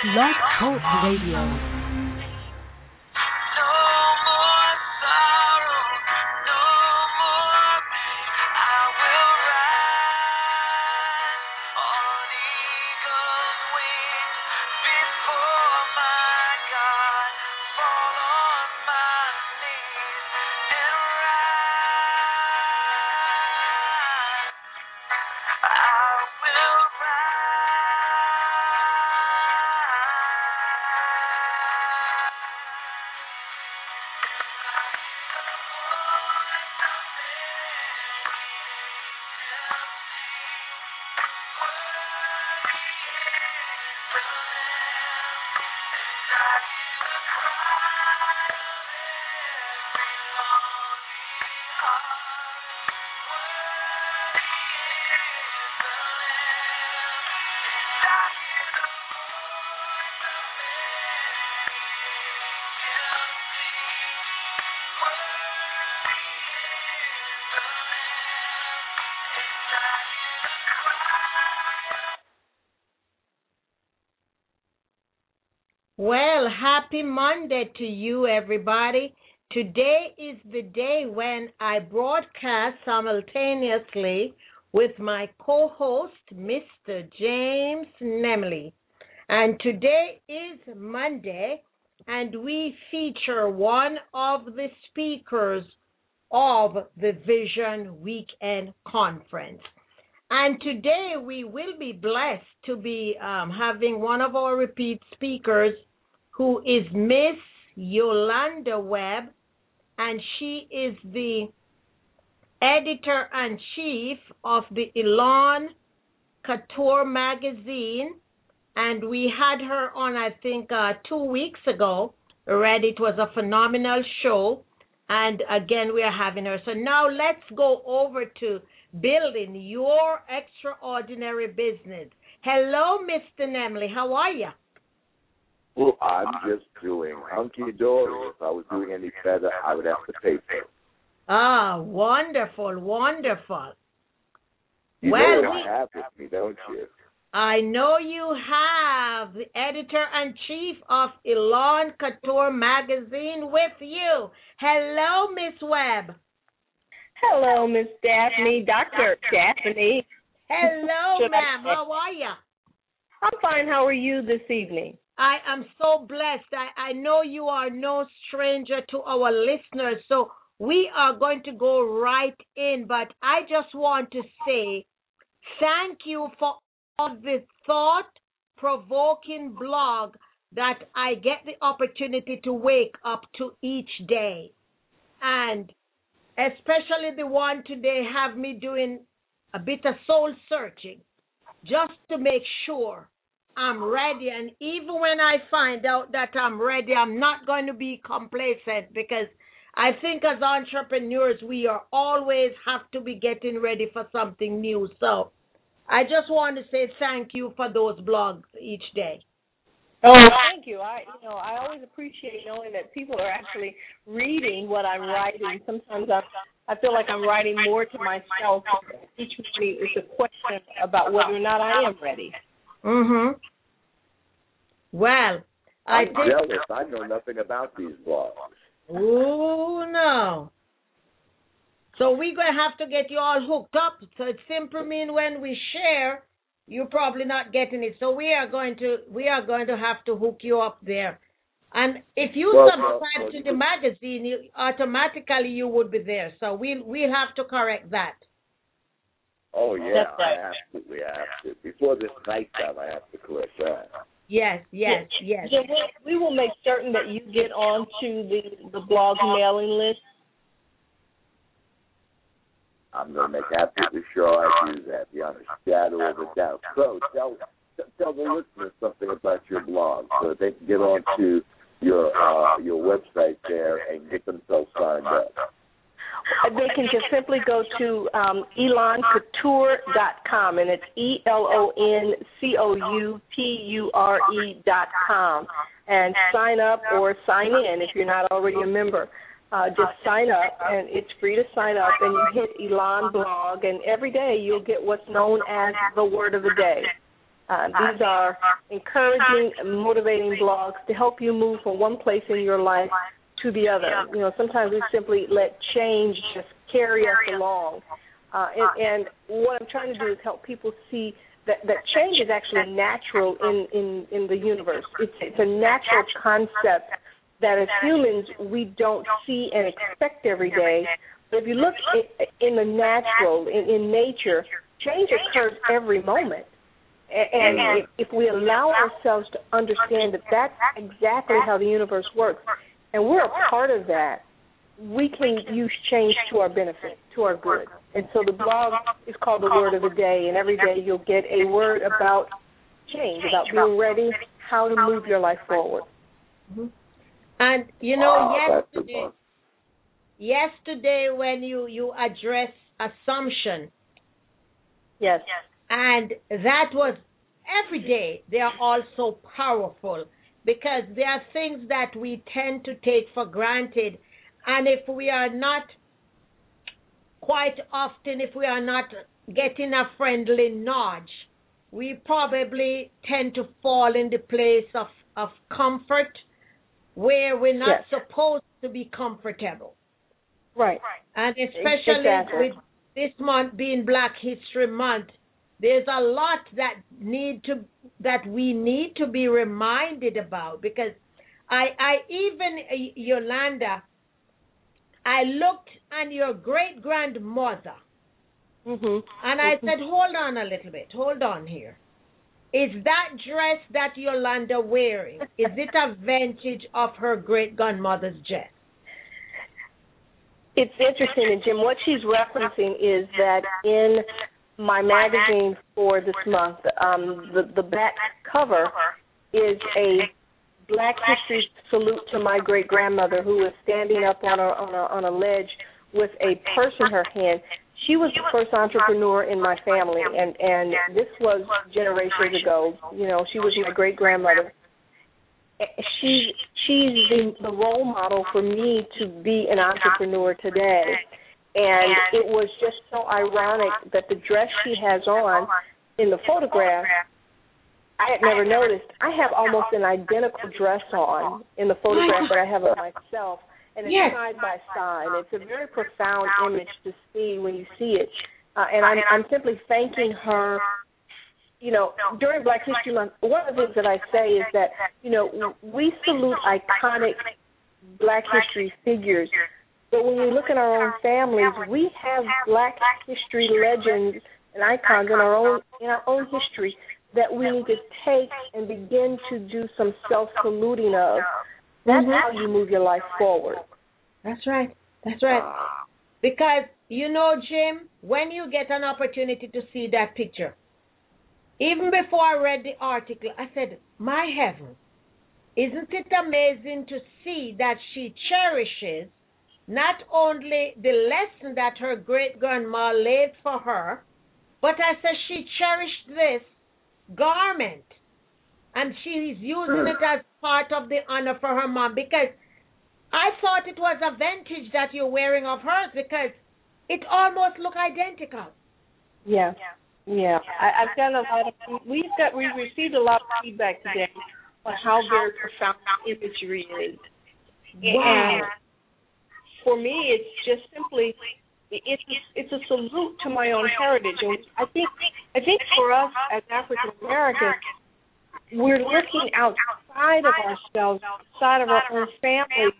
Blog Talk Radio. Well, happy Monday to you, everybody. Today is the day when I broadcast simultaneously with my co-host, Mr. James Nemley. And today is Monday, and we feature one of the speakers of the Vision Weekend Conference. And today we will be blessed to be having one of our repeat speakers, who is Miss Yolanda Webb, and she is the editor-in-chief of the Elan Couture magazine, and we had her on, I think, 2 weeks ago already. It was a phenomenal show, and again, we are having her. So now let's go over to building your extraordinary business. Hello, Mr. Nemley. How are you? Well, I'm just doing hunky-dory. If I was doing any better, I would have to pay for it. Ah, wonderful, wonderful. You know what I have with me, don't you? I know you have the editor-in-chief of Elan Couture magazine with you. Hello, Miss Webb. Hello, Miss Daphne, Dr. Daphne. Hello, ma'am. How are you? I'm fine. How are you this evening? I am so blessed. I know you are no stranger to our listeners, so we are going to go right in. But I just want to say thank you for all the thought-provoking blog that I get the opportunity to wake up to each day. And especially the one today have me doing a bit of soul searching just to make sure I'm ready. And even when I find out that I'm ready, I'm not going to be complacent, because I think as entrepreneurs, we are always have to be getting ready for something new. So I just want to say thank you for those blogs each day. Oh, thank you. I always appreciate knowing that people are actually reading what I'm writing. Sometimes I feel like I'm writing more to myself. Each morning is a question about whether or not I am ready. Mm-hmm. Well, I'm jealous. I know nothing about these blogs. Oh, no. So we're going to have to get you all hooked up. So it simply means when we share, you're probably not getting it. So we are going to have to hook you up there. And if you subscribe to the magazine, automatically you would be there. So we'll have to correct that. Oh, yeah, I absolutely have to. Before this nighttime, I have to correct that. Yes. So we will make certain that you get onto the blog mailing list. I'm going to make absolutely sure I do that, beyond a shadow of a doubt. So tell the listeners something about your blog so that they can get onto your website there and get themselves signed up. They can just simply go to ElanCouture.com, and it's ELONCOUTURE.com, and sign up or sign in if you're not already a member. Just sign up, and it's free to sign up, and you hit Elan blog, and every day you'll get what's known as the word of the day. These are encouraging, motivating blogs to help you move from one place in your life to the other. You know, sometimes we simply let change just carry us along. And what I'm trying to do is help people see that change is actually natural in the universe. It's a natural concept that as humans we don't see and expect every day. But if you look in the natural, in nature, change occurs every moment. And if we allow ourselves to understand that that's exactly how the universe works, and we're a part of that, we can use change to our benefit, to our good. And so the blog is called The Word of the Day, and every day you'll get a word about change, about being ready, how to move your life forward. Mm-hmm. And, you know, yesterday when you addressed assumption, yes, and that was every day, they are also powerful because there are things that we tend to take for granted. And if we are not, quite often, if we are not getting a friendly nudge, we probably tend to fall in the place of comfort where we're not supposed to be comfortable. Right. And especially with this month being Black History Month, there's a lot that we need to be reminded about, because I even, Yolanda, I looked at your great-grandmother, and I said, hold on a little bit. Hold on here. Is that dress that Yolanda wearing, is it a vintage of her great-grandmother's dress? It's interesting, and Jim, what she's referencing is that in my magazine for this month, the back cover is a Black History salute to my great-grandmother, who is standing up on a ledge with a purse in her hand. She was the first entrepreneur in my family, and this was generations ago. You know, she was my great-grandmother. She's the role model for me to be an entrepreneur today. And it was just so ironic that the dress she has on in the photograph, I had never noticed. I have almost an identical dress on in the photograph that I have of myself, and it's side by side. It's a very profound image to see when you see it. And I'm simply thanking her. You know, during Black History Month, one of the things that I say is that, you know, we salute iconic Black history figures, but when we look at our own families, we have Black history legends and icons in our own history that we need to take and begin to do some self-saluting of. That's how you move your life forward. That's right. That's right. Because, you know, Jim, when you get an opportunity to see that picture, even before I read the article, I said, my heavens, isn't it amazing to see that she cherishes not only the lesson that her great-grandma laid for her, but I said she cherished this garment, and she's using it as part of the honor for her mom, because I thought it was a vintage that you're wearing of hers, because it almost looked identical. Yeah. Yeah, I've done a lot of. We received a lot of feedback today on how very profound imagery is. Wow. And for me, it's just simply it's a salute to my own heritage. And I think for us as African Americans, we're looking outside of ourselves, outside of our own families,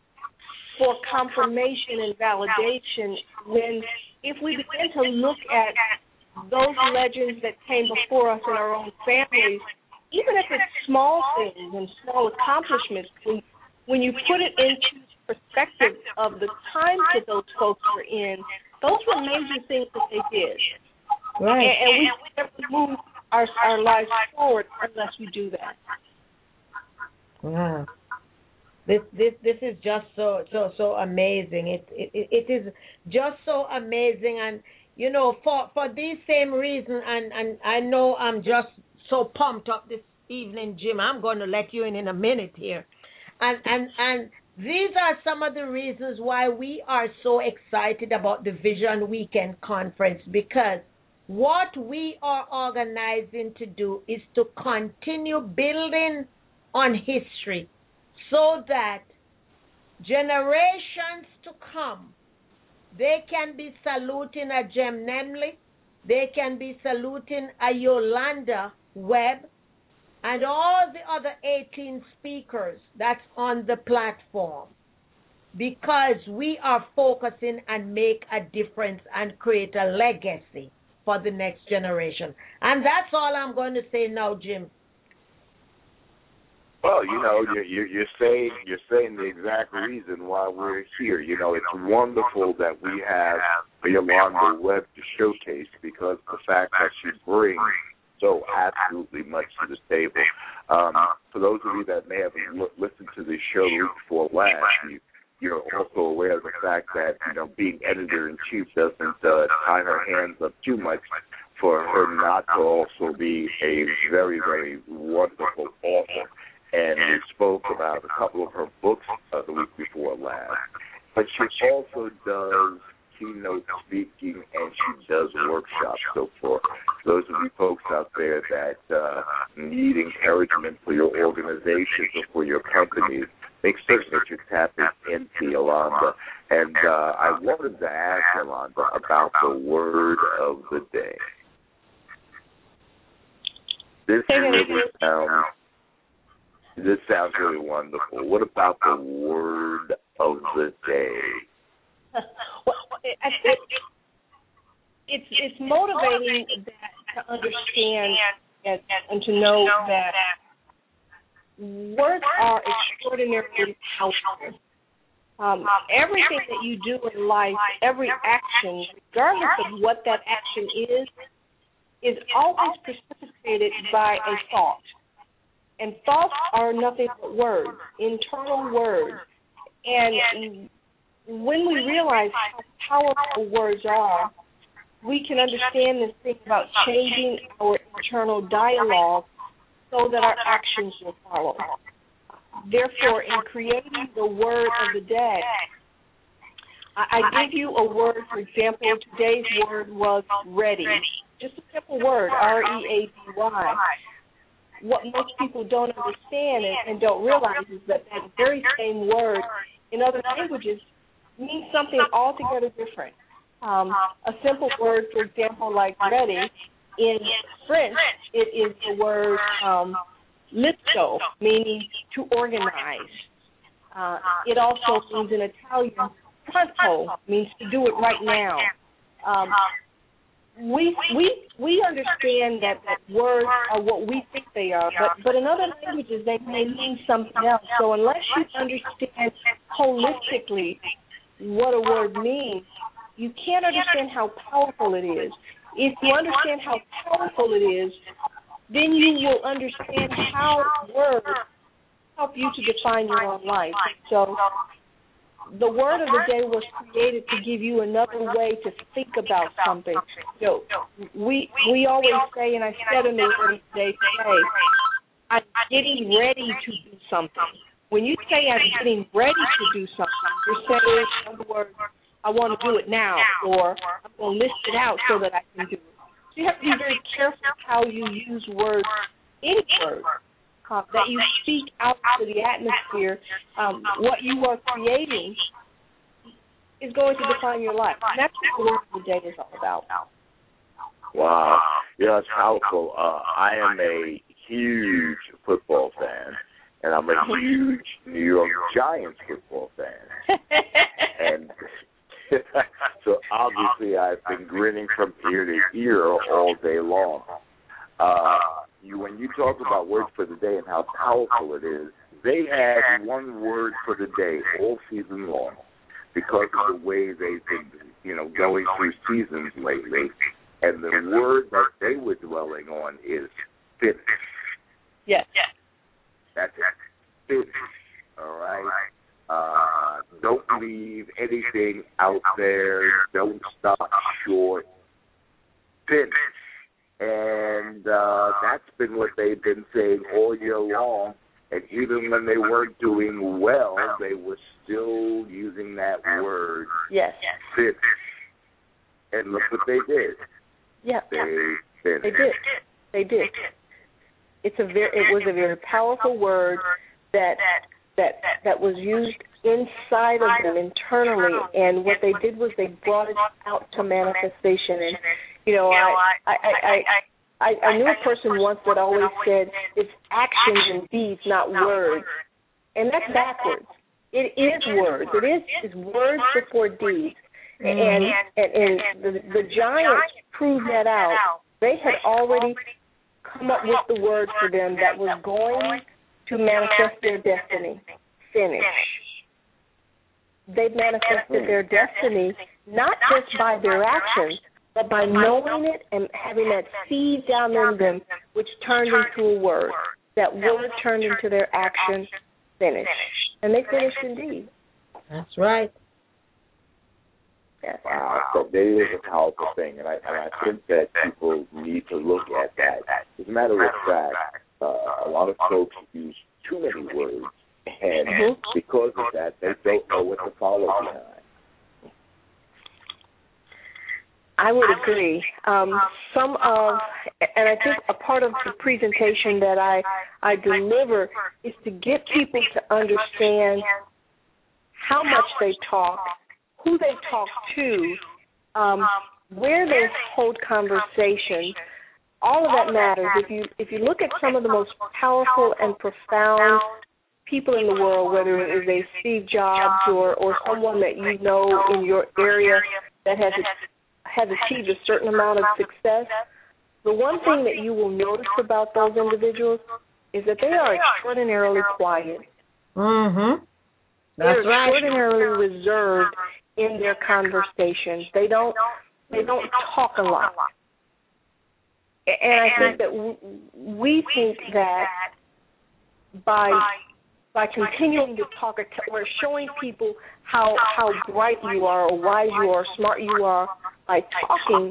for confirmation and validation. When if we begin to look at those legends that came before us in our own families, even if it's small things and small accomplishments, when you put it into perspective of the times that those folks were in, those were major things that they did. Right. And we never move our lives forward unless we do that. Wow. This is just so amazing. It is just so amazing. And you know, for these same reasons, and I know I'm just so pumped up this evening, Jim. I'm going to let you in a minute here. And these are some of the reasons why we are so excited about the Vision Weekend Conference, because what we are organizing to do is to continue building on history so that generations to come, they can be saluting a Jem Nemley, they can be saluting a Yolanda Webb, and all the other 18 speakers that's on the platform, because we are focusing and make a difference and create a legacy for the next generation. And that's all I'm going to say now, Jim. Well, you're saying the exact reason why we're here. It's wonderful that we have Yolanda Webb to showcase, because the fact that she brings so absolutely much to the table. For those of you that may have listened to this show before last, you're also aware of the fact that being editor-in-chief doesn't tie her hands up too much for her not to also be a very, very wonderful author. And we spoke about a couple of her books the week before last. But she also does keynote speaking, and she does workshops. So for those of you folks out there that need encouragement for your organizations or for your companies, make certain that you're tapping into Yolanda. And I wanted to ask Yolanda about the word of the day. This sounds really wonderful. What about the word of the day? Well, I think it's motivating to understand and to know that words are extraordinarily powerful. Everything that you do in life, every action, regardless of what that action is always precipitated by a thought. And thoughts are nothing but words, internal words. And when we realize how powerful words are, we can understand this thing about changing our internal dialogue so that our actions will follow. Therefore, in creating the word of the day, I give you a word. For example, today's word was ready. Just a simple word, R-E-A-D-Y. What most people don't understand and don't realize is that very same word in other languages means something altogether different. A simple word, for example, like ready, in French, it is the word lipso, meaning to organize. It also means in Italian, pronto, means to do it right now. We understand that words are what we think they are, but in other languages they may mean something else. So unless you understand holistically what a word means, you can't understand how powerful it is. If you understand how powerful it is, then you will understand how words help you to define your own life. So the word of the day was created to give you another way to think about something. So we always say, and I said in the word of the day today, I'm getting ready to do something. When you say I'm getting ready to do something, you're saying, in other words, I want to do it now, or I'm going to list it out so that I can do it. So you have to be very careful how you use words, any word, that you speak out to the atmosphere. What you are creating is going to define your life. And that's what the word of the day is all about. Wow. Yeah, it's powerful. I am a huge football fan, and I'm a huge New York Giants football fan. And so obviously I've been grinning from ear to ear all day long. When you talk about words for the day and how powerful it is, they had one word for the day all season long because of the way they've been, going through seasons lately. And the word that they were dwelling on is finish. Yes. That's it. Finish. All right? Don't leave anything out there. Don't stop short. Finish. And that's been what they've been saying all year long. And even when they weren't doing well, they were still using that word. Yes. Finish. And look what they did. Yeah. They did. It was a very powerful word that was used inside of them internally, and what they did was they brought it out to manifestation. And I knew a person once that always said it's actions and deeds, not words, and that's backwards. It is words. It's words before deeds, and the giants proved that out. They had already come up with the word for them that was going to manifest their destiny. Finish. They manifested their destiny not just by their actions, but by knowing it and having that seed down in them, which turned into a word. That word turned into their action. Finish. And they finished indeed. That's right. Yes. Wow, so that is a powerful thing, and I think that people need to look at that. As a matter of fact, a lot of folks use too many words, and because of that, they don't know what to follow behind. I would agree. And I think a part of the presentation that I deliver is to get people to understand how much they talk, who they talk to, where they hold conversations. All of that matters. If you look at some of the most powerful and profound people in the world, whether it is a Steve Jobs or someone that you know in your area that has achieved a certain amount of success, the one thing that you will notice about those individuals is that they are extraordinarily quiet. Mm-hmm. They're extraordinarily reserved in their conversations. They don't talk a lot. And I think that we think that by continuing to talk or showing people how bright you are or wise you are, smart you are, by talking,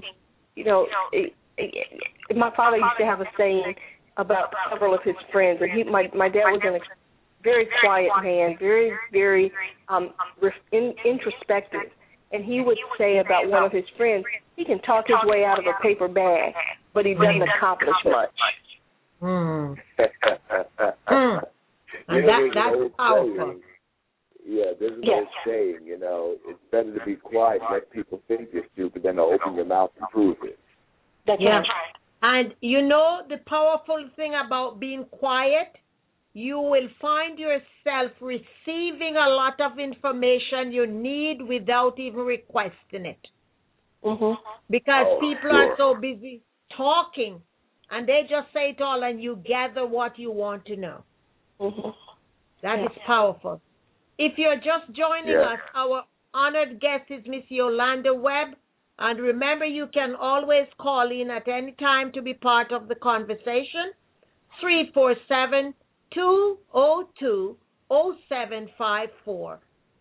my father used to have a saying about several of his friends, and my dad was a very quiet man, very, very introspective, and he would say about one of his friends, he can talk his way out of a paper bag, but he doesn't accomplish much. And that's powerful. There's an old saying, it's better to be quiet and let people think you're stupid than to open your mouth and prove it. That's right. And the powerful thing about being quiet, you will find yourself receiving a lot of information you need without even requesting it. Mm-hmm. Because people are so busy talking, and they just say it all, and you gather what you want to know. Mm-hmm. That is powerful. If you're just joining us, our honored guest is Miss Yolanda Webb. And remember, you can always call in at any time to be part of the conversation. 347-202-0754.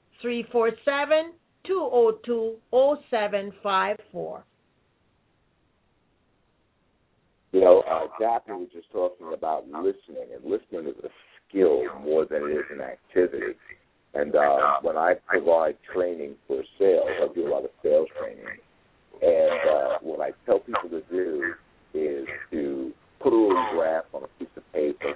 347-202-0754. Daphne was just talking about listening, and listening is a skill more than it is an activity. And when I provide training for sales, I do a lot of sales training. And what I tell people to do is to put a little graph on a piece of paper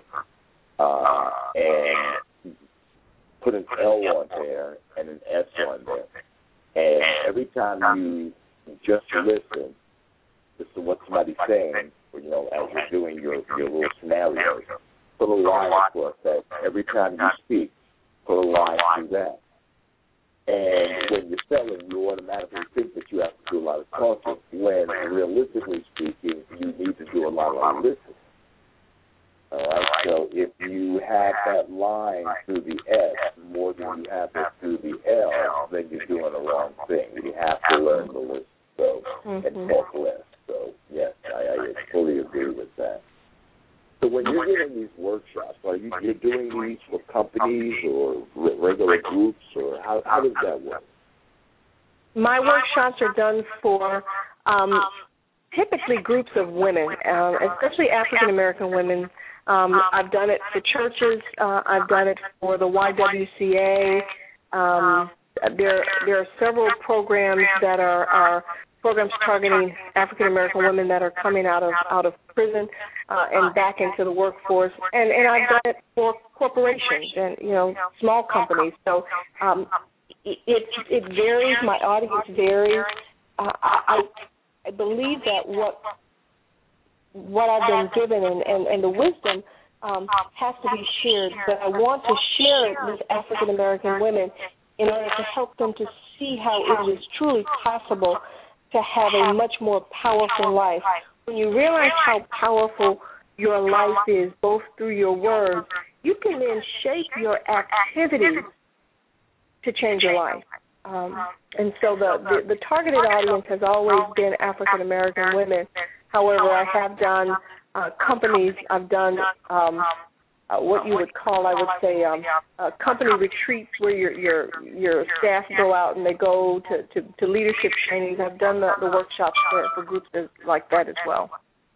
and put an L on there and an S on there. And every time you just listen to what somebody's saying, as you're doing your little scenarios, put a line across that. Every time you speak, put a line through that. And when you're selling, you automatically think that you have to do a lot of talking, when realistically speaking, you need to do a lot of listening. All right? So if you have that line through the S more than you have it through the L, then you're doing the wrong thing. You have to learn to listen and talk less. So, yes, I fully agree with that. So when you're doing these workshops, are you're doing these for companies or regular groups, or how does that work? My workshops are done for typically groups of women, especially African American women. I've done it for churches. I've done it for the YWCA. There are several programs that are programs targeting African American women that are coming out of prison and back into the workforce, and I've done it for corporations and small companies. So it varies. My audience varies. I believe that what I've been given and the wisdom has to be shared, but I want to share it with African American women in order to help them to see how it is truly possible to have a much more powerful life. When you realize how powerful your life is, both through your words, you can then shape your activities to change your life. And so the targeted audience has always been African American women. However, I have done companies. I've done what you would call, I would say, company retreats where your staff go out and they go to leadership trainings. I've done the workshops for groups like that as well.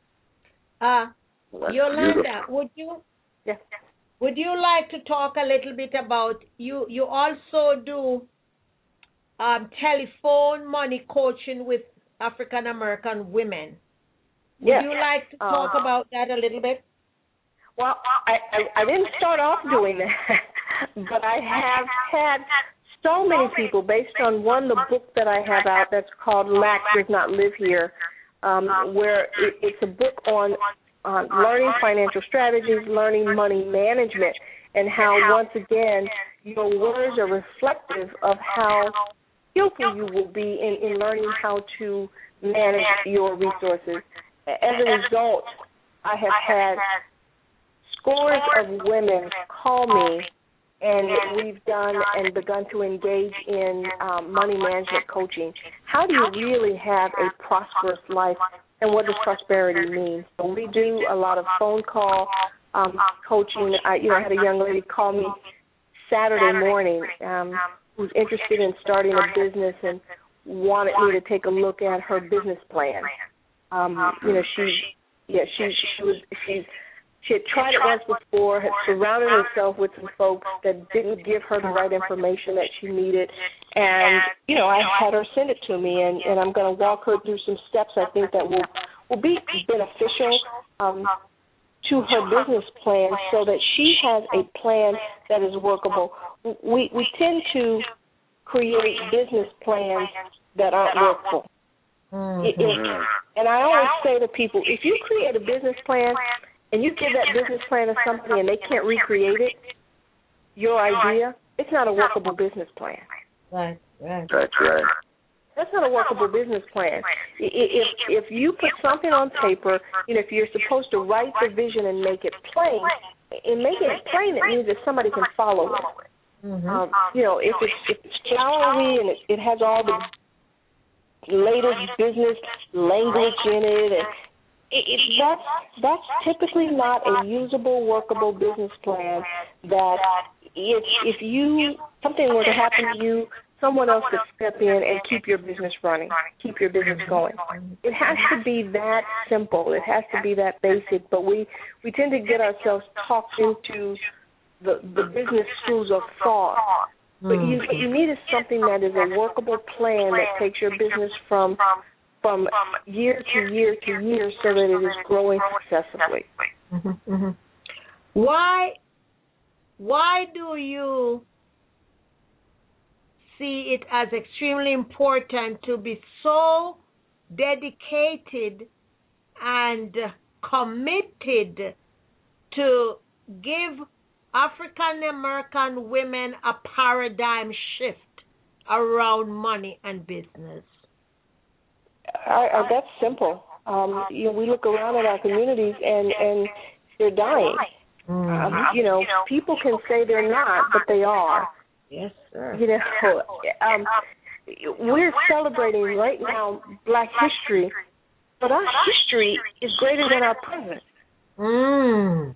Yolanda, would you like to talk a little bit about you also do telephone money coaching with African American women? Would you like to talk about that a little bit? Well, I didn't start off doing that, but I have had so many people, based on the book that I have out that's called Lack Does Not Live Here, where it's a book on learning financial strategies, learning money management, and how, once again, your words are reflective of how skillful you will be in learning how to manage your resources. As a result, I have had scores of women call me, and we've done and begun to engage in money management coaching. How do you really have a prosperous life, and what does prosperity mean? So we do a lot of phone call coaching. I had a young lady call me Saturday morning who's interested in starting a business and wanted me to take a look at her business plan. She had tried it once before, had surrounded herself with some folks that didn't give her the right information that she needed, and I had her send it to me, and I'm going to walk her through some steps I think that will be beneficial to her business plan, so that she has a plan that is workable. We tend to create business plans that aren't workable. And I always say to people, if you create a business plan and you give that business plan to somebody and they can't recreate it, your idea, it's not a workable business plan. Right. That's right. That's not a workable business plan. If you put something on paper, if you're supposed to write the vision and make it plain, in making it plain, it means that somebody can follow it. If it's flowery and it has all the latest business language in it, and that's typically not a usable, workable business plan. That if something were to happen to you, someone else could step in and keep your business running, keep your business going. It has to be that simple. It has to be that basic. But we tend to get ourselves talked into the business schools of thought. But what you need is something that is a workable plan that takes your business from year to year to year, so that it is growing successfully. Why do you see it as extremely important to be so dedicated and committed to give African American women a paradigm shift around money and business? That's simple. We look around at our communities and they're dying. People can say they're not, but they are. Yes, sir. We're celebrating right now Black history, but our history is greater than our present.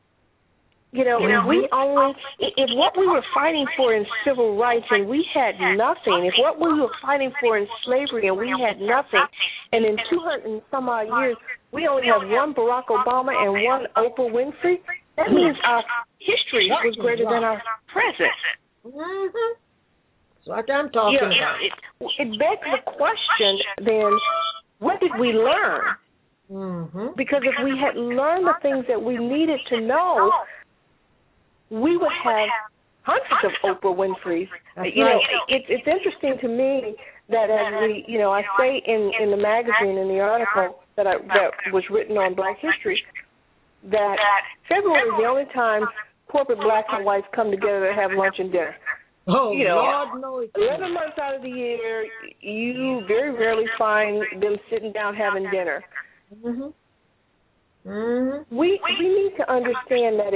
If what we were fighting for in civil rights and we had nothing, if what we were fighting for in slavery and we had nothing, and in 200 and some odd years we only have one Barack Obama and one Oprah Winfrey, that means our history was greater than our present. That's what I'm talking about. it begs the question then, what did we learn? Mm-hmm. Because if we had learned the things that we needed to know, we would have hundreds of Oprah Winfrey's. It's interesting to me that as we, I say in the magazine, in the article that was written on Black history, that February is the only time corporate blacks and whites come together to have lunch and dinner. Oh, Lord knows. 11 months out of the year, you very rarely find them sitting down having dinner. Mm-hmm. Mm-hmm. We need to understand that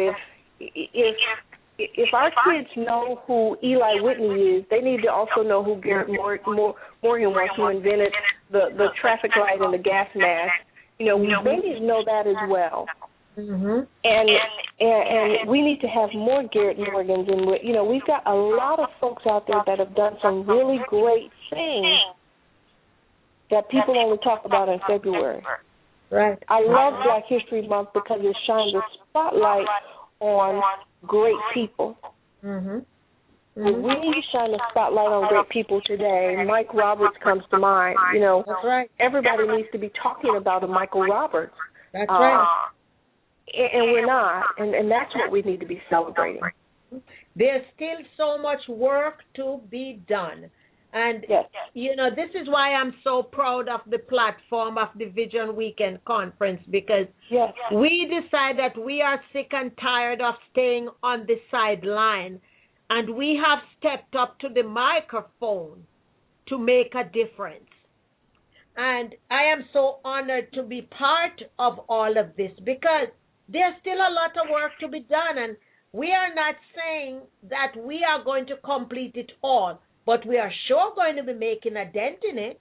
if our kids know who Eli Whitney is, they need to also know who Garrett Morgan was, who invented the traffic light and the gas mask. They need to know that as well. Mm-hmm. And we need to have more Garrett Morgans, and we've got a lot of folks out there that have done some really great things that people only talk about in February. Right. I love Black History Month because it shines a spotlight on great people. Mm-hmm. Mm-hmm. We need to shine a spotlight on great people today. Mike Roberts comes to mind. That's right. Everybody needs to be talking about a Michael Roberts. That's right. And we're not, and that's what we need to be celebrating. There's still so much work to be done. And, yes. This is why I'm so proud of the platform of the Vision Weekend Conference, because yes. we decide that we are sick and tired of staying on the sideline, and we have stepped up to the microphone to make a difference. And I am so honored to be part of all of this, because there's still a lot of work to be done, and we are not saying that we are going to complete it all, but we are sure going to be making a dent in it.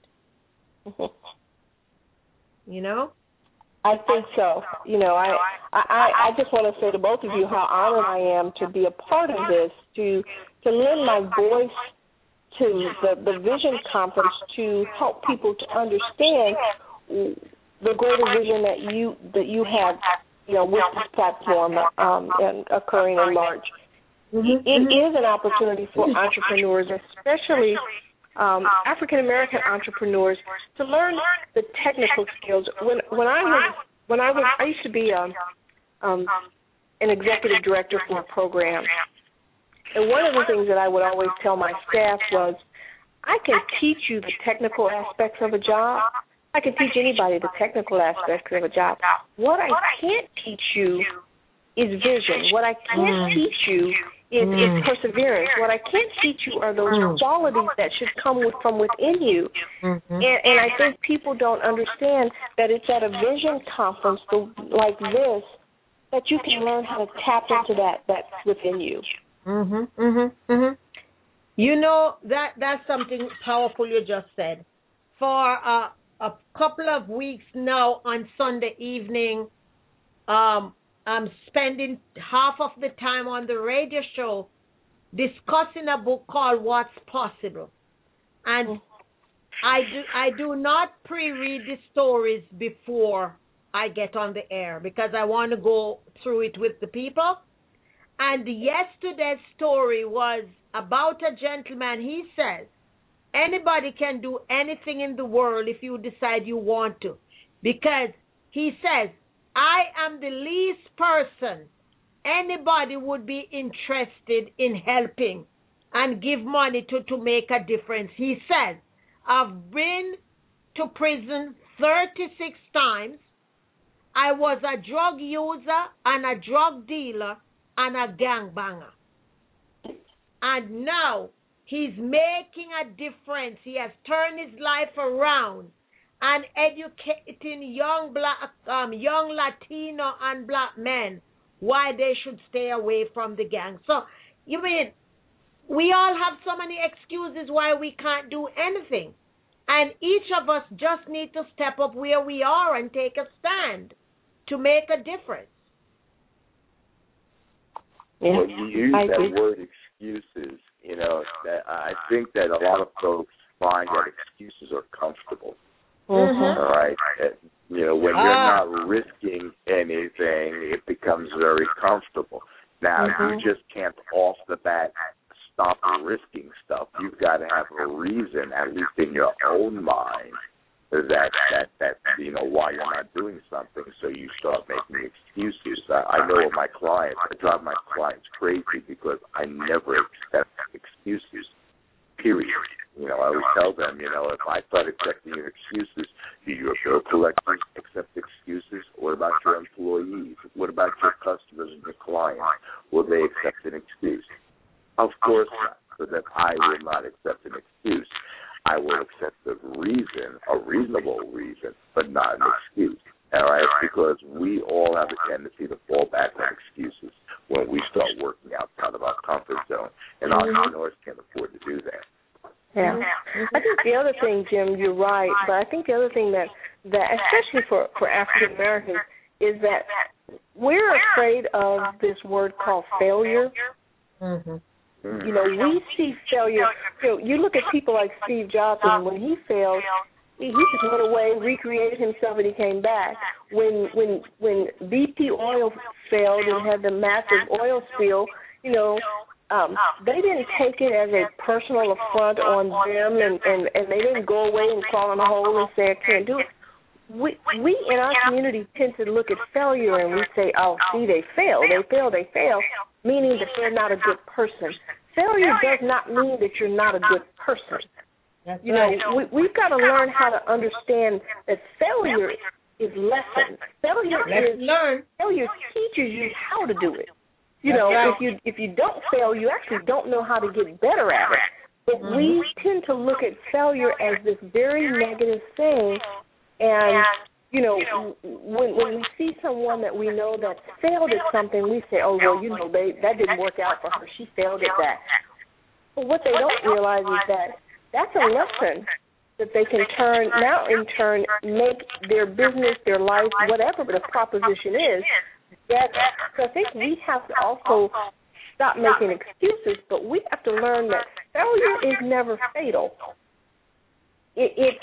I think so. I just want to say to both of you how honored I am to be a part of this, to lend my voice to the Vision Conference to help people to understand the greater vision that you have, with this platform and occurring in large. Mm-hmm. It is an opportunity for entrepreneurs, especially African-American entrepreneurs, to learn the technical skills. I used to be an executive director for a program, and one of the things that I would always tell my staff was, I can teach you the technical aspects of a job. I can teach anybody the technical aspects of a job. What I can't teach you is vision. What I can't teach you is perseverance. What I can't teach you are those qualities that should come from within you. Mm-hmm. And I think people don't understand that it's at a vision conference like this that you can learn how to tap into that's within you. Mm-hmm. Mm-hmm. Mm-hmm. That's something powerful you just said. For a couple of weeks now on Sunday evening, I'm spending half of the time on the radio show discussing a book called What's Possible. And I do not pre-read the stories before I get on the air because I want to go through it with the people. And yesterday's story was about a gentleman. He says, anybody can do anything in the world if you decide you want to. Because he says, I am the least person anybody would be interested in helping and give money to make a difference. He says, I've been to prison 36 times. I was a drug user and a drug dealer and a gangbanger. And now he's making a difference. He has turned his life around and educating young Latino and black men why they should stay away from the gang. So, you mean, we all have so many excuses why we can't do anything. And each of us just need to step up where we are and take a stand to make a difference. Yeah. When you use that word excuses, that I think that a lot of folks find that excuses are comfortable. Mm-hmm. All right. When you're not risking anything, it becomes very comfortable. Now, you just can't off the bat stop risking stuff. You've got to have a reason, at least in your own mind, that why you're not doing something. So you start making excuses. I know with my clients, I drive my clients crazy because I never accept excuses. Period. I always tell them, if I start accepting your excuses, do your bill collectors accept excuses? What about your employees? What about your customers and your clients? Will they accept an excuse? Of course not. So that I will not accept an excuse. I will accept a reason, a reasonable reason, but not an excuse. All right? Because we all have a tendency to fall back on excuses when we start working outside of our comfort zone, and entrepreneurs can't afford to do that. Yeah. I think the other thing, Jim, you're right, but I think the other thing that especially for African Americans, is that we're afraid of this word called failure. Mm-hmm. We see failure. You look at people like Steve Jobs, and when he failed, he just went away, recreated himself, and he came back. When BP Oil failed and had the massive oil spill, they didn't take it as a personal affront on them, and they didn't go away and crawl in a hole and say, I can't do it. We in our community tend to look at failure and we say, oh, see, they fail, meaning that they're not a good person. Failure does not mean that you're not a good person. That's right. We've got to learn how to understand that failure is lesson. Failure teaches you how to do it. If you don't fail, you actually don't know how to get better at it. But we tend to look at failure as this very negative thing, and when we see someone that we know that failed at something, we say, oh, well, that didn't work out for her. She failed at that. But what they don't realize is that that's a lesson that they can in turn, make their business, their life, whatever the proposition is. So I think we have to also stop making excuses, but we have to learn that failure is never fatal. It's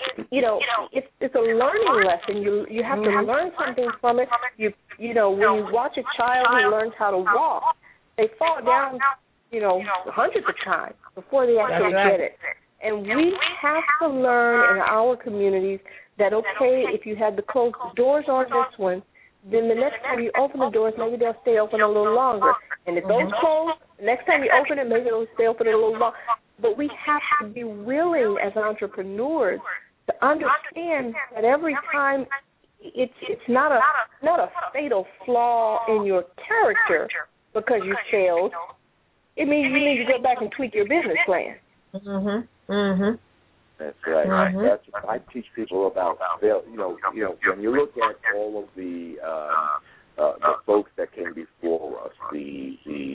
a learning lesson. You have to learn something from it. When you watch a child who learns how to walk, they fall down, hundreds of times before they actually get it. And we have to learn in our communities that, okay, if you had to close the doors on this one, then the next time you open the doors, maybe they'll stay open a little longer. And if those close, the next time you open it, maybe they'll stay open a little longer. But we have to be willing as entrepreneurs to understand that every time it's not a fatal flaw in your character because you failed. It means you need to go back and tweak your business plan. Mm-hmm. Mm-hmm. That's right. Mm-hmm. That's what I teach people about failure. When you look at all of the folks that came before us, the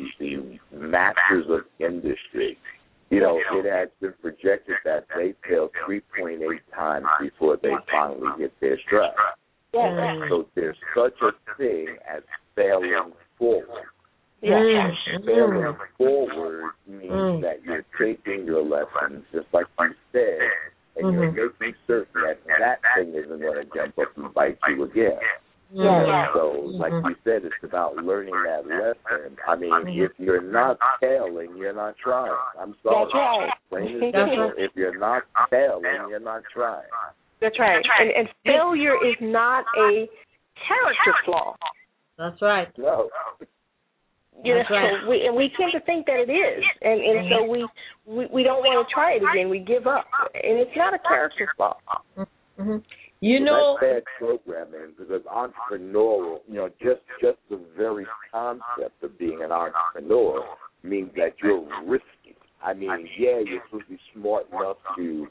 masters of industry, it has been projected that they failed 3.8 times before they finally hit their stride. Yeah. So there's such a thing as failing forward. Yeah. Failing forward means that you're taking your lessons, just like you said, and you're making certain that thing isn't going to jump up and bite you again. Yeah. So, like you said, it's about learning that lesson. I mean, if you're not failing, you're not trying. I'm sorry. That's right. Plain and simple. If you're not failing, you're not trying. That's right. And failure is not a character flaw. That's right. No. That's right. So we tend to think that it is, and so we don't want to try it again. We give up, and it's not a character flaw. Mm-hmm. That's bad programming, because entrepreneurial, just the very concept of being an entrepreneur means that you're risky. I mean, you're supposed to be smart enough to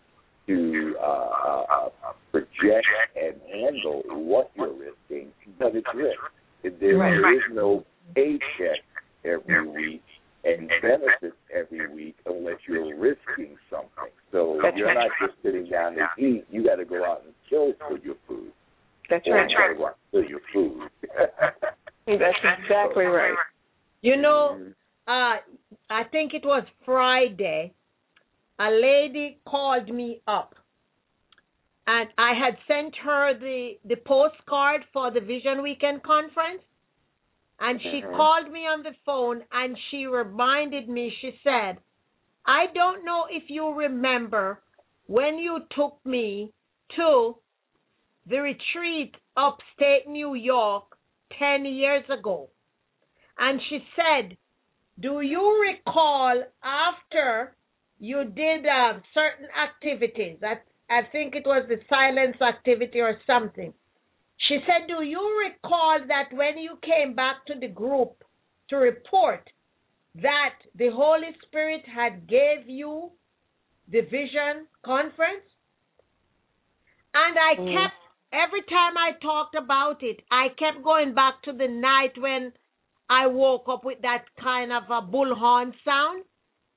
project and handle what you're risking, but it's risk. There is no paycheck every week and benefits every week unless you're risking something. So you're not just sitting down to eat. You got to go out and kill for your food. That's right. You got to go out and kill your food. That's exactly right. I think it was Friday, a lady called me up, and I had sent her the postcard for the Vision Weekend Conference. And she called me on the phone, and she reminded me, she said, I don't know if you remember when you took me to the retreat upstate New York 10 years ago. And she said, do you recall after you did certain activities, I think it was the silence activity or something. She said, do you recall that when you came back to the group to report that the Holy Spirit had gave you the vision conference? And I kept, every time I talked about it, I kept going back to the night when I woke up with that kind of a bullhorn sound.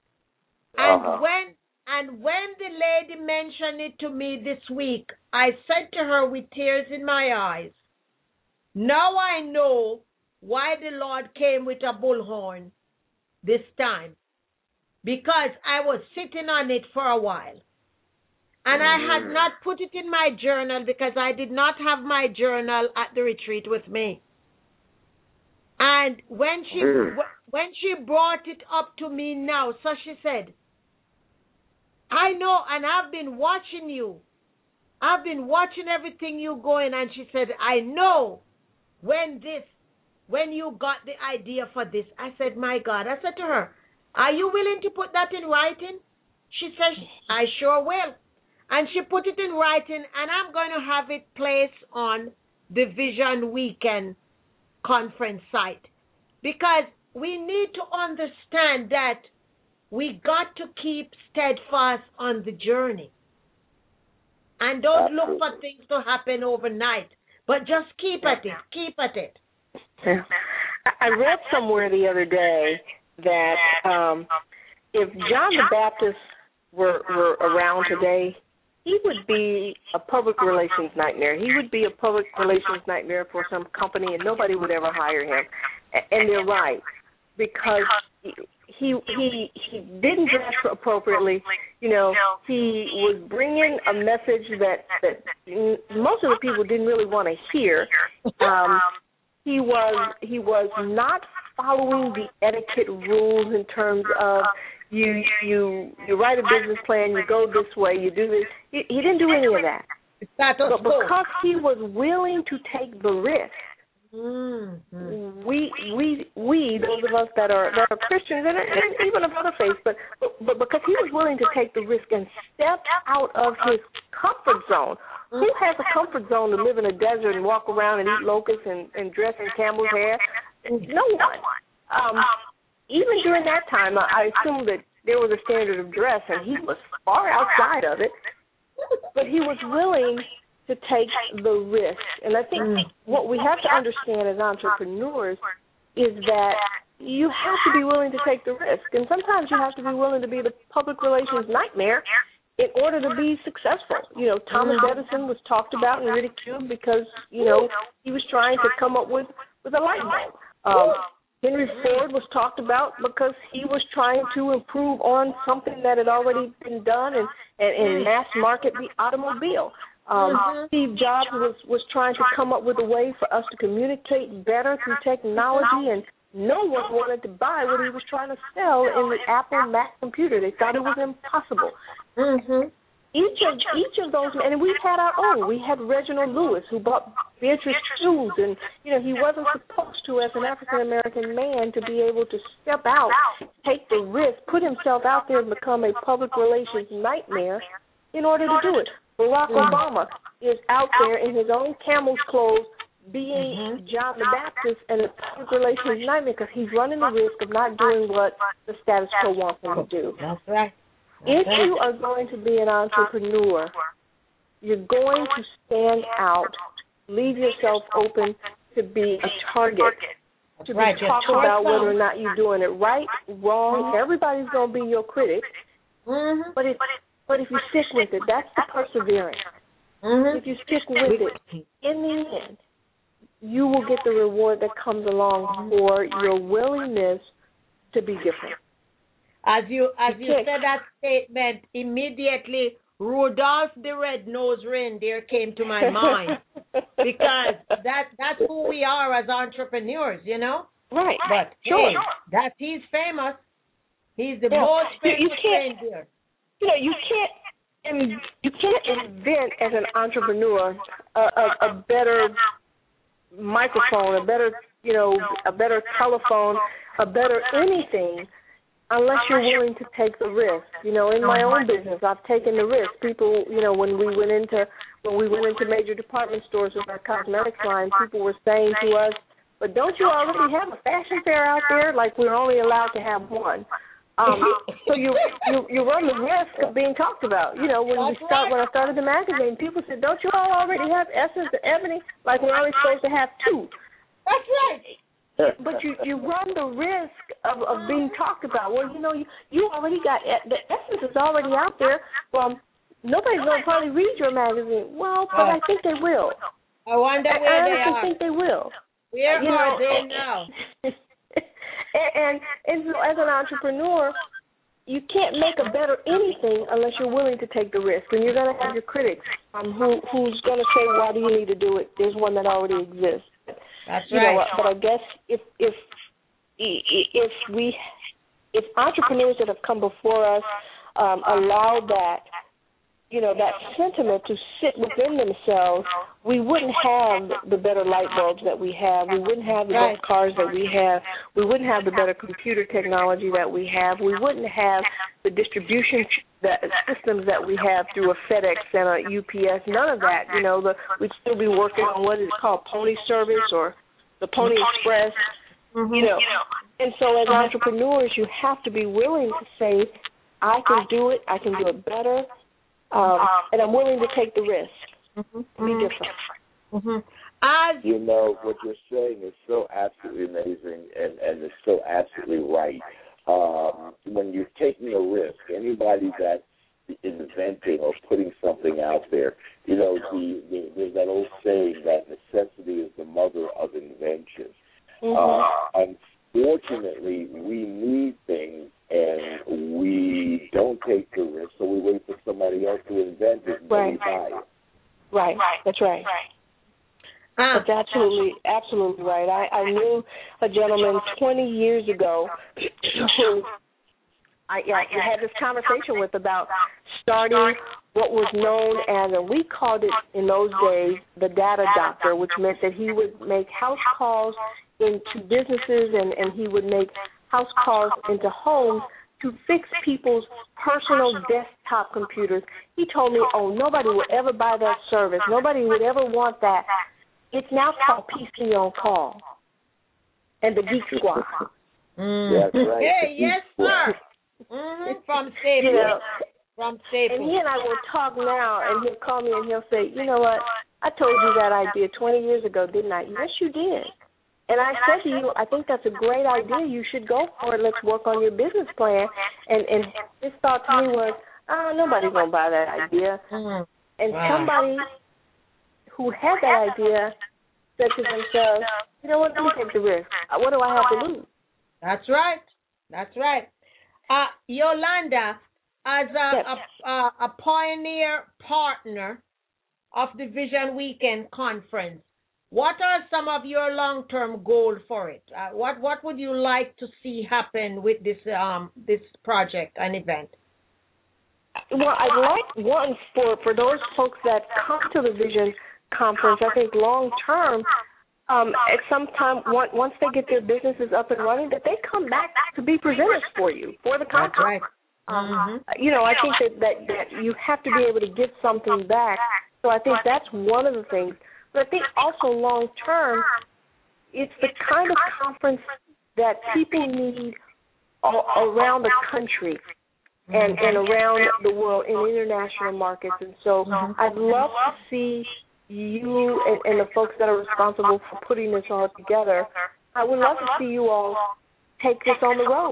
And when the lady mentioned it to me this week, I said to her with tears in my eyes, now I know why the Lord came with a bullhorn this time. Because I was sitting on it for a while. And I had not put it in my journal because I did not have my journal at the retreat with me. And when she brought it up to me now, so she said, I know, and I've been watching you. I've been watching everything you going. And she said, I know when you got the idea for this. I said, my God. I said to her, are you willing to put that in writing? She said, I sure will. And she put it in writing, and I'm going to have it placed on the Vision Weekend conference site. Because we need to understand that we got to keep steadfast on the journey. And don't look for things to happen overnight, but just keep at it. Keep at it. I read somewhere the other day that if John the Baptist were around today, he would be a public relations nightmare. He would be a public relations nightmare for some company, and nobody would ever hire him. And they're right, because he didn't dress appropriately. You know, he was bringing a message that most of the people didn't really want to hear. He was not following the etiquette rules in terms of you write a business plan, you go this way, you do this. He didn't do any of that. But because he was willing to take the risk, we those of us that are Christians and even of other faiths, but because he was willing to take the risk and step out of his comfort zone. Who has a comfort zone to live in a desert and walk around and eat locusts and dress in camel's hair? No one. Even during that time, I assume that there was a standard of dress, and he was far outside of it, but he was willing to take the risk. And I think what we have to understand as entrepreneurs is that you have to be willing to take the risk, and sometimes you have to be willing to be the public relations nightmare in order to be successful. You know, Thomas Edison was talked about and ridiculed because, you know, he was trying to come up with a light bulb. Henry Ford was talked about because he was trying to improve on something that had already been done and mass market the automobile. Steve Jobs was trying to come up with a way for us to communicate better through technology, and no one wanted to buy what he was trying to sell in the Apple Mac computer. They thought it was impossible. Each of those, and we've had our own. We had Reginald Lewis, who bought Beatrice Shoes, and you know he wasn't supposed to, as an African American man, to be able to step out, take the risk, put himself out there, and become a public relations nightmare in order to do it. Barack Obama is out there in his own camel's clothes, being John the Baptist and a public relations nightmare because he's running the risk of not doing what the status quo wants him to do. That's right. If you are going to be an entrepreneur, you're going to stand out, leave yourself open to be a target, to be talked about whether or not you're doing it right, wrong. Everybody's going to be your critic. But if you stick with it, that's the perseverance. If you stick with it, in the end, you will get the reward that comes along for your willingness to be different. As you said that statement, immediately Rudolph the Red-Nosed Reindeer came to my mind because that's who we are as entrepreneurs, you know. Right. But sure. Hey, he's famous. He's the most famous reindeer. You know, you can't invent as an entrepreneur a better microphone, a better telephone, a better anything, unless you're willing to take the risk. You know, in my own business, I've taken the risk. People, you know, when we went into major department stores with our cosmetics line, people were saying to us, "But don't you already have a fashion fair out there? Like we're only allowed to have one." So you run the risk of being talked about. You know, when I started the magazine, people said, "Don't you all already have Essence and Ebony? Like we're only supposed to have two." That's right. But you run the risk of being talked about. Well, you know, you already got the Essence is already out there. Well, nobody's going to probably read your magazine. Well, but I think they will. I wonder where they are. I think they will. Where are they now? And so as an entrepreneur, you can't make a better anything unless you're willing to take the risk. And you're going to have your critics who's going to say, why do you need to do it? There's one that already exists. That's right. But I guess if entrepreneurs that have come before us allow that, you know, that sentiment to sit within themselves, we wouldn't have the better light bulbs that we have. We wouldn't have the best cars that we have. We wouldn't have the better computer technology that we have. We wouldn't have the distribution systems that we have through a FedEx and a UPS. None of that. You know, we'd still be working on what is called Pony Service or the Pony Express. Mm-hmm. You know, and so as entrepreneurs, you have to be willing to say, I can do it. I can do it better. And I'm willing to take the risk. Be different. You know, what you're saying is so absolutely amazing and it's so absolutely right. When you're taking a risk, anybody that's inventing or putting something out there, you know, there's that old saying that necessity is the mother of invention. Unfortunately, we need things and we don't take the risk, so we wait for somebody else to invent it and then we buy it. Right. That's right. That's absolutely right. I knew a gentleman 20 years ago who I had this conversation with about starting what was known as, and we called it in those days, the data doctor, which meant that he would make house calls into businesses and he would make house calls into homes to fix people's personal desktop computers. He told me, nobody would ever buy that service. Nobody would ever want that. It's now called PC on Call and the Geek Squad. That's right. Hey, yes, sir. From Staples. You know, from Staples. And he and I will talk now, and he'll call me and he'll say, you know what, I told you that idea 20 years ago, didn't I? Yes, you did. And I said to you, I think that's a great idea. You should go for it. Let's work on your business plan. And his thought to me was, nobody's going to buy that idea. And somebody who had that idea said to themselves, you know what, let me take the risk. What do I have to lose? That's right. That's right. Yolanda, as a pioneer partner of the Vision Weekend Conference, what are some of your long-term goals for it? What would you like to see happen with this this project and event? Well, I'd like one for those folks that come to the Vision Conference. I think long-term, at some time, once they get their businesses up and running, that they come back to be presenters for you, for the conference. That's right. You know, I think that you have to be able to give something back. So I think that's one of the things. But I think also long-term, it's the kind of conference that people need around the country and around the world in international markets. And so I'd love to see you and the folks that are responsible for putting this all together. I would love to see you all take this on the road.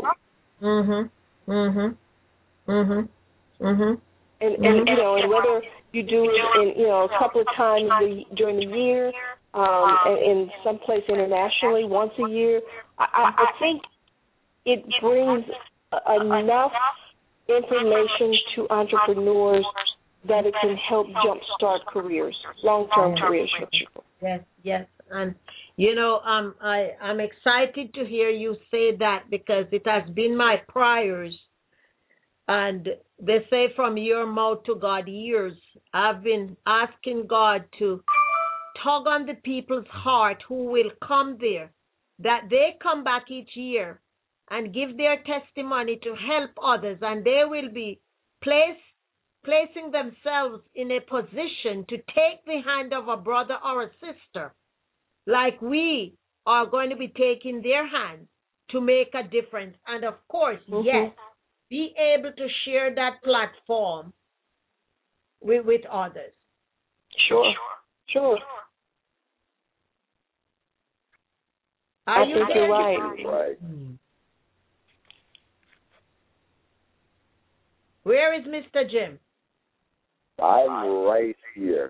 And you know, and whether you do it in a couple of times during the year, and in some place internationally once a year, I think it brings enough information to entrepreneurs that it can help jumpstart careers, long-term careers for people. Yes, And I'm excited to hear you say that because it has been my prayers. And they say from your mouth to God's ears. I've been asking God to tug on the people's heart who will come there, that they come back each year and give their testimony to help others, and they will be placing themselves in a position to take the hand of a brother or a sister, like we are going to be taking their hand to make a difference. And of course, yes, be able to share that platform with others. Sure. I think you're right. Right. Where is Mr. Jim? I'm right here.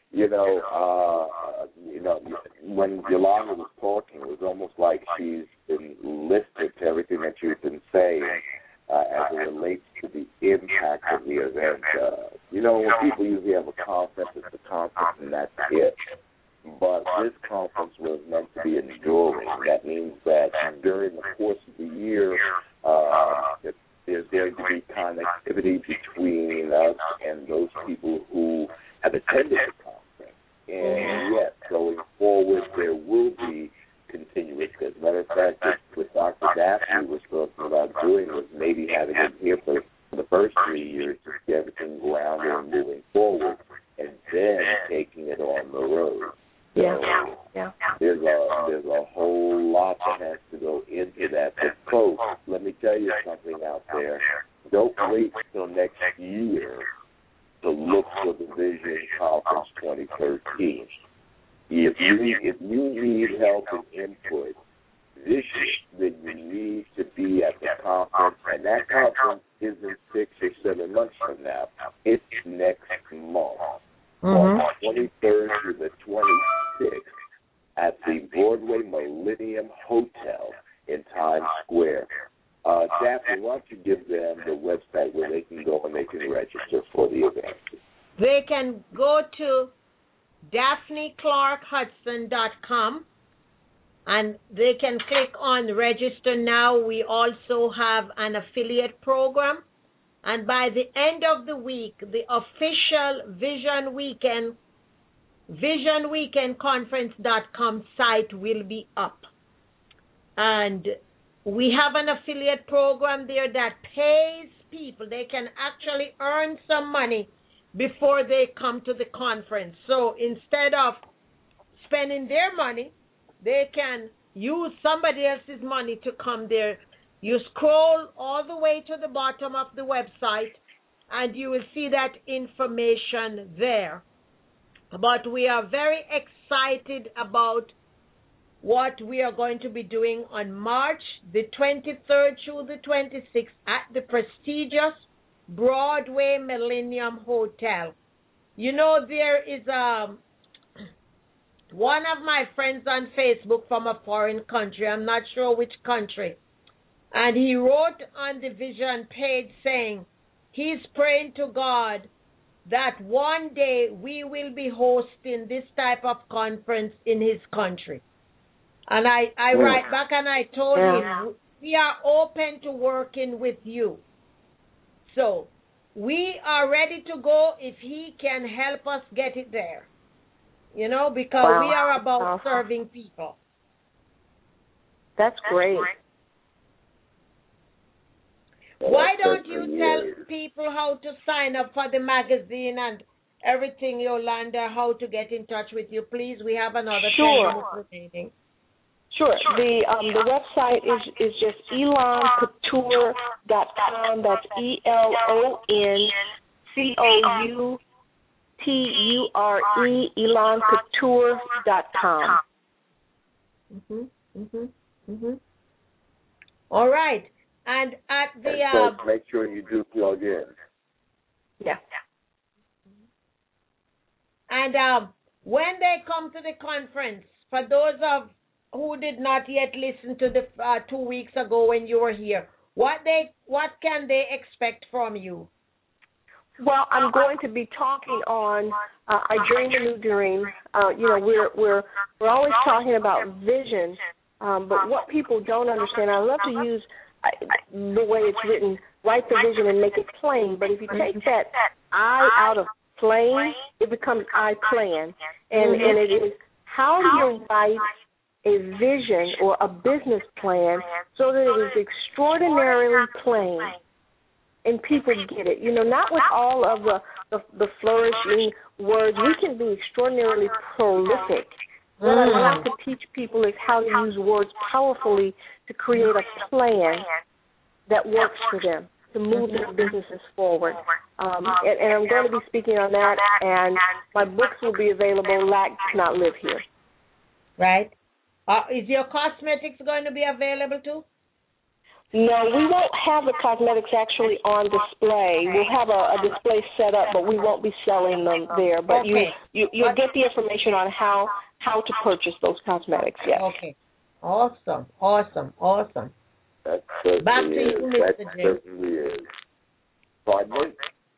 When Yolanda was talking, it was almost like she's been listening to everything that you've been saying as it relates to the impact of the event. When people usually have a conference, it's a conference and that's it. But this conference was meant to be enduring. That means that during the course of the year, there's going to be connectivity between us and those people who have attended the conference. And yes, going forward, there will be continuous. As a matter of fact, what Dr. Daphne was talking about doing was maybe having him here for the first 3 years to get everything grounded and moving forward, and then taking it on the road. Yeah. There's a whole lot that has to go into that. But folks, let me tell you something out there. Don't wait till next year to look for the Vision Conference 2013. If you need help and input, then you need to be at the conference, and that conference isn't 6 or 7 months from now. It's next month. On the 23rd through the 26th at the Broadway Millennium Hotel in Times Square. Daphne, why don't you give them the website where they can go and they can register for the event? They can go to DaphneClarkHudson.com and they can click on register now. We also have an affiliate program. And by the end of the week, the official VisionWeekendConference.com site will be up. And we have an affiliate program there that pays people. They can actually earn some money before they come to the conference. So instead of spending their money, they can use somebody else's money to come there. You scroll all the way to the bottom of the website, and you will see that information there. But we are very excited about what we are going to be doing on March the 23rd through the 26th at the prestigious Broadway Millennium Hotel. There is one of my friends on Facebook from a foreign country. I'm not sure which country. And he wrote on the Vision page saying he's praying to God that one day we will be hosting this type of conference in his country. And I write back and I told him, we are open to working with you. So we are ready to go if he can help us get it there. Because we are about serving people. That's great. Why don't you tell people how to sign up for the magazine and everything, Yolanda, how to get in touch with you, please? We have another 10 minutes remaining. Sure. The website is just ElonCouture.com. That's ElonCouture, ElonCouture.com. All right. And at the folks, make sure you do plug in. Yeah. And when they come to the conference, for those of who did not yet listen to the 2 weeks ago when you were here, what can they expect from you? Well, I'm going to be talking on I Dream a New Dream. We're always talking about vision, but what people don't understand, I love to use the way it's written, write the vision and make it plain. But if you take that I out of plain, it becomes I plan. And it is how do you write a vision or a business plan so that it is extraordinarily plain and people get it. Not with all of the flourishing words. We can be extraordinarily prolific. What I like to teach people is how to use words powerfully to create a plan that works for them, to move their businesses forward. And I'm going to be speaking on that, and my books will be available. Lack does not live here. Right. Is your cosmetics going to be available too? No, we won't have the cosmetics actually on display. We'll have a display set up, but we won't be selling them there. But you'll get the information on how to purchase those cosmetics, yes. Okay. Awesome. That Back to you, Mr. That Jim. certainly is. Pardon me?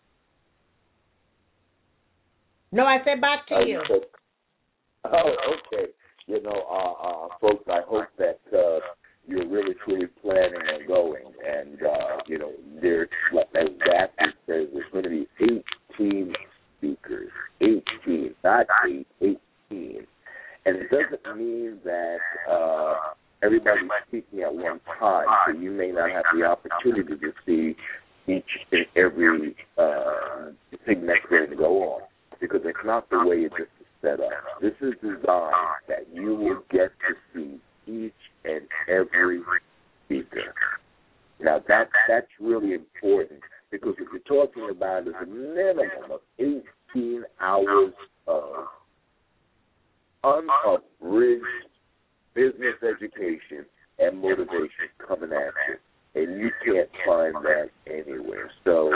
No, I said back to you. Okay. Folks, I hope that you're really truly planning on going. And, there's, as Daphne says, there's going to be 18 speakers. 18, not 8, 18. And it doesn't mean that everybody's speaking at one time, so you may not have the opportunity to see each and every thing that's going to go on, because it's not the way this is set up. This is designed that you will get to see each and every speaker. Now, that's really important, because what you're talking about is a minimum of 18 hours of unabridged business education and motivation coming at you, and you can't find that anywhere. So,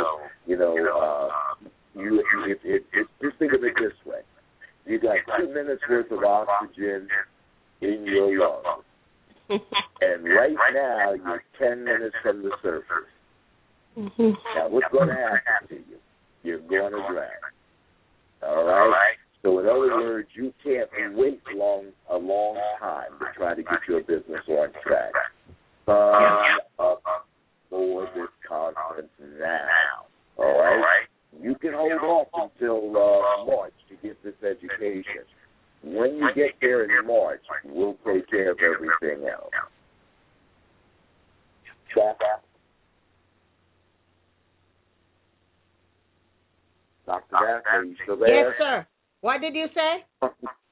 just think of it this way: you got 2 minutes worth of oxygen in your lungs, and right now you're 10 minutes from the surface. Now, what's going to happen to you? You're going to drown. All right. So, in other words, you can't wait a long time to try to get your business on track. Sign up for this conference now. All right? You can hold off until March to get this education. When you get there in March, we'll take care of everything else. Dr. Daphne, are you still there? Yes, sir. What did you say?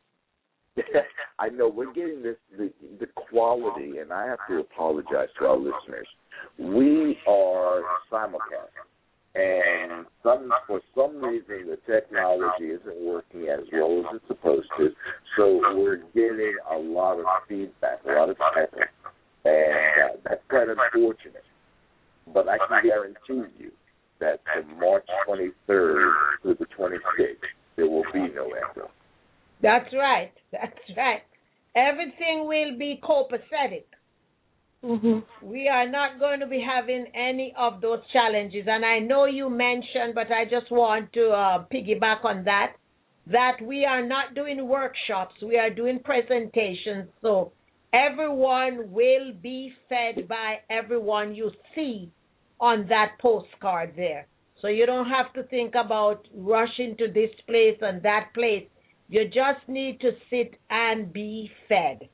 I know we're getting the quality, and I have to apologize to our listeners. We are simulcast, and for some reason the technology isn't working as well as it's supposed to, so we're getting a lot of feedback, a lot of echo, and that's kind of unfortunate. But I can guarantee you that from March 23rd to the 26th, there will be no echo. That's right. Everything will be copacetic. We are not going to be having any of those challenges. And I know you mentioned, but I just want to piggyback on that we are not doing workshops. We are doing presentations. So everyone will be fed by everyone you see on that postcard there. So you don't have to think about rushing to this place and that place. You just need to sit and be fed.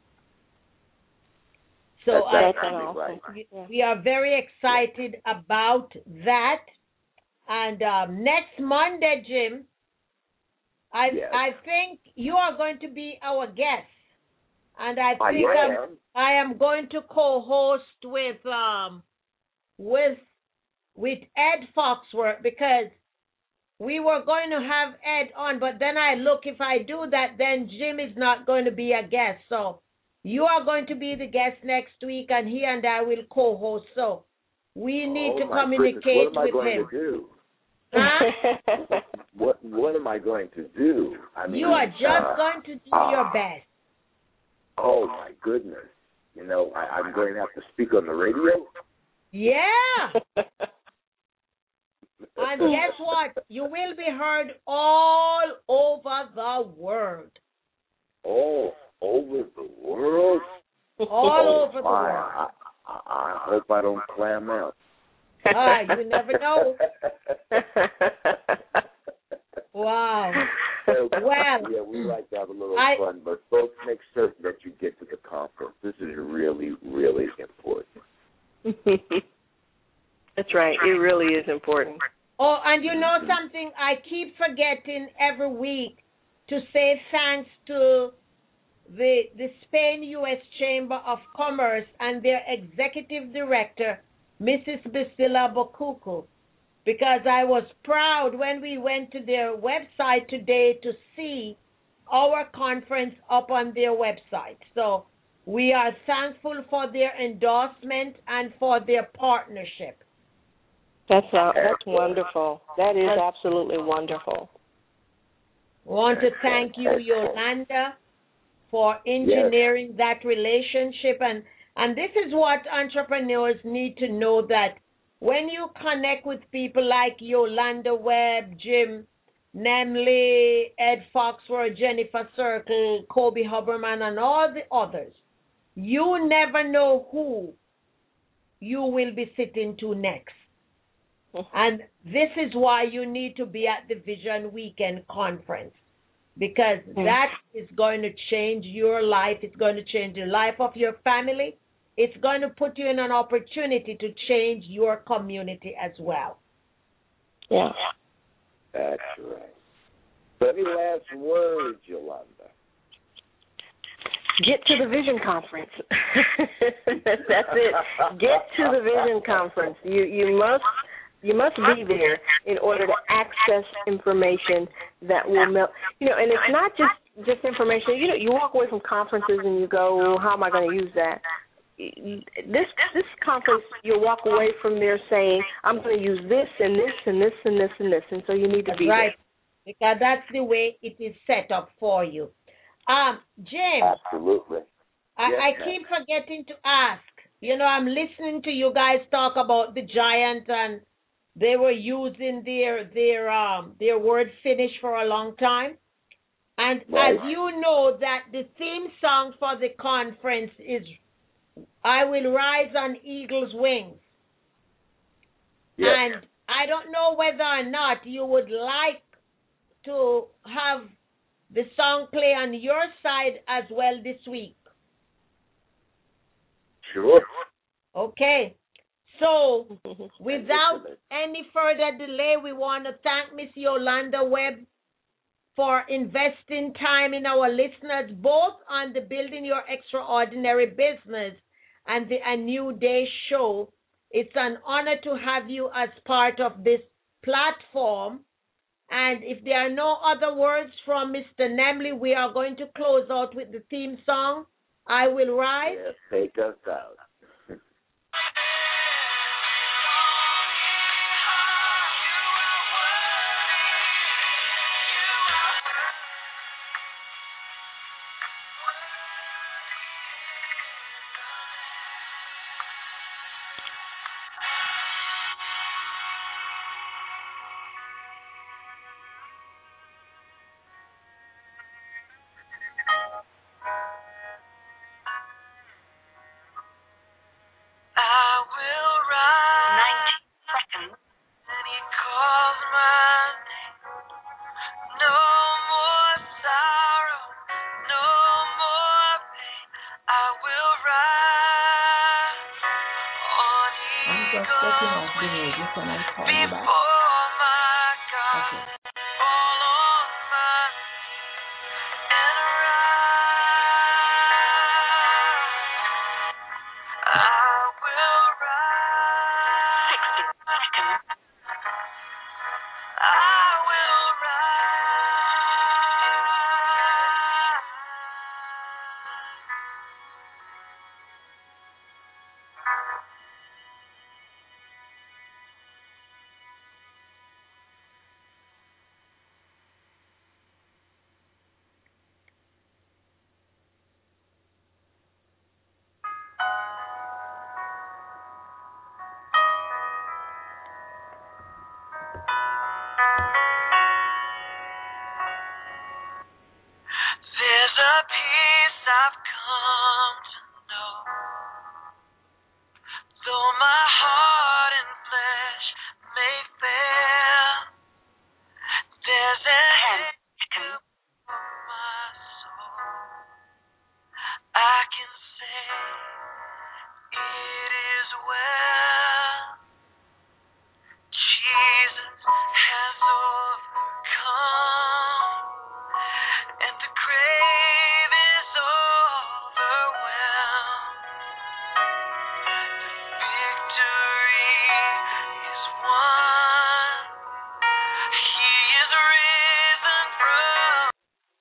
So we are very excited about that. And next Monday, Jim, I think you are going to be our guest. And I think I am going to co-host with Ed Foxworth, because we were going to have Ed on, but then I look, if I do that, then Jim is not going to be a guest. So you are going to be the guest next week, and he and I will co-host. So we need to communicate with him. Huh? What am I going to do? I mean, you are just going to do your best. Oh, my goodness. I'm going to have to speak on the radio? Yeah. And guess what? You will be heard all over the world. All over the world? All over the world. I hope I don't clam out. You never know. Wow. Well, yeah, we like to have a little fun, but folks, make certain that you get to the conference. This is really, really important. That's right. It really is important. Oh, and you know something? I keep forgetting every week to say thanks to the Spain U.S. Chamber of Commerce and their executive director, Mrs. Basila Bokuku, because I was proud when we went to their website today to see our conference up on their website. So we are thankful for their endorsement and for their partnership. That's wonderful. That is absolutely wonderful. I want to thank you, Yolanda, for engineering that relationship. And this is what entrepreneurs need to know, that when you connect with people like Yolanda Webb, Jim Nemley, Ed Foxworth, Jennifer Circle, Kobe Huberman, and all the others, you never know who you will be sitting to next. And this is why you need to be at the Vision Weekend Conference, because that is going to change your life. It's going to change the life of your family. It's going to put you in an opportunity to change your community as well. Yeah. That's right. So any last words, Yolanda? Get to the Vision Conference. That's it. Get to the Vision Conference. You must be there in order to access information that will melt. And it's not just information. You walk away from conferences and you go, well, how am I going to use that? This conference, you'll walk away from there saying, I'm going to use this and this and this and this and this. And so you need to be right, there. Because that's the way it is set up for you. James. Absolutely. I keep forgetting to ask. I'm listening to you guys talk about the Giant, and they were using their word finish for a long time. And as you know, that the theme song for the conference is I Will Rise on Eagle's Wings. Yes. And I don't know whether or not you would like to have the song play on your side as well this week. Sure. Okay. So, without any further delay, we want to thank Miss Yolanda Webb for investing time in our listeners, both on the Building Your Extraordinary Business and the A New Day show. It's an honor to have you as part of this platform. And if there are no other words from Mr. Nemley, we are going to close out with the theme song, I Will Rise. Yes, take us out. I will rise. 60 seconds.